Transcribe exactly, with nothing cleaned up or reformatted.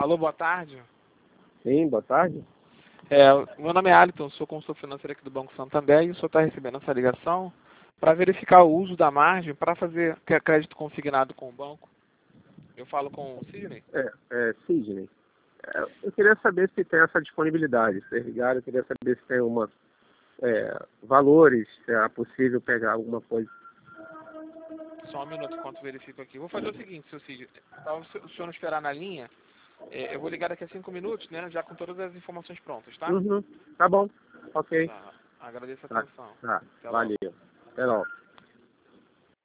Alô, boa tarde. Sim, boa tarde. É, meu nome é Alisson, sou consultor financeiro aqui do Banco Santander e o senhor está recebendo essa ligação para verificar o uso da margem para fazer crédito consignado com o banco. Eu falo com o Sidney? É, é Sidney. É, eu queria saber se tem essa disponibilidade. Se ligaram, eu queria saber se tem uma é, valores, se é possível pegar alguma coisa. Só um minuto enquanto verifico aqui. Vou fazer o seguinte, seu Sidney, para o senhor não esperar na linha, é, eu vou ligar daqui a cinco minutos, né, já com todas as informações prontas, tá? Uhum, tá bom, ok. Tá. Agradeço a Tá, atenção. tá. Até logo. Valeu. Até logo.